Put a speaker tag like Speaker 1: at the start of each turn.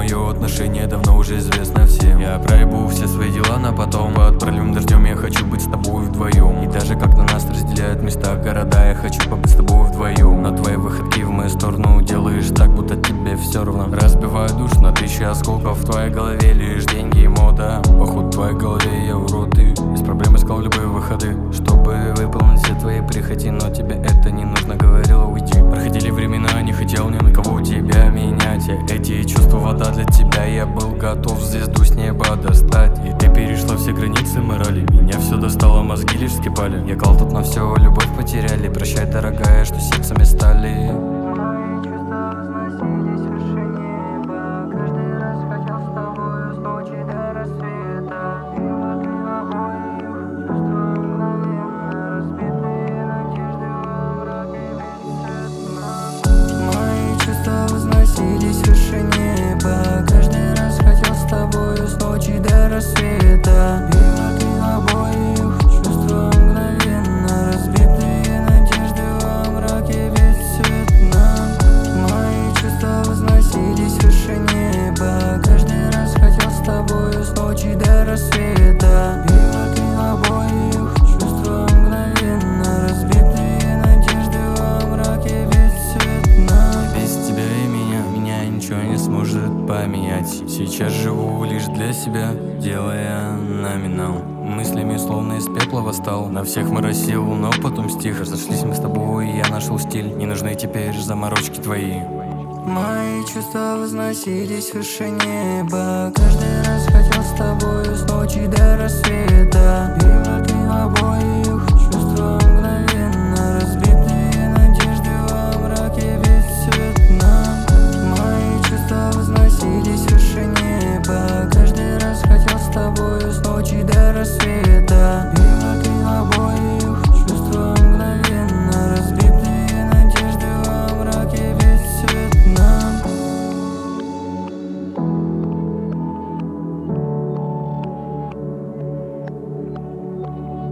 Speaker 1: мое отношение давно уже известно всем. Я проебу все свои дела на потом. Под проливным дождем я хочу быть с тобой вдвоем. И даже когда нас разделяют места, города, я хочу побыть с тобой вдвоем. Но твои выходки в мою сторону делаешь так, будто тебе все равно. Разбиваю душ на тысячи осколков. В твоей голове лишь деньги и мода. Походу в твоей голове я урод, и без проблем искал любые выходы, чтобы выполнить все твои прихоти. Но тебе это не нужно, говорила уйти. Проходили времена, не хотел ни на кого тебя менять. Эти чувства вода для тебя, я был готов звезду с неба достать. И ты перешла все границы морали. Меня все достало, мозги лишь вскипали. Я клал тут на все, любовь потеряли. Прощай, дорогая, что сердцами стали.
Speaker 2: Возносились выше неба. Каждый раз хотел с тобою с ночи до рассвета. Било ты обоих, чувства мгновенно. Разбитые надежды во мраке бесцветно. Мои чувства возносились выше неба. Каждый раз хотел с тобою с ночи до рассвета. Било ты обоих, чувства мгновенно. Разбитые надежды во мраке бесцветно.
Speaker 1: Без тебя и меня ничего не сможет поменять. Сейчас живу лишь для себя, делая номинал. Мыслями словно из пепла восстал. На всех моросил, но потом стих. Разошлись мы с тобой, я нашел стиль. Не нужны теперь заморочки твои.
Speaker 2: Мои чувства возносились выше неба. Каждый раз хотел с тобою с ночи до рассвета. Било ты обоих,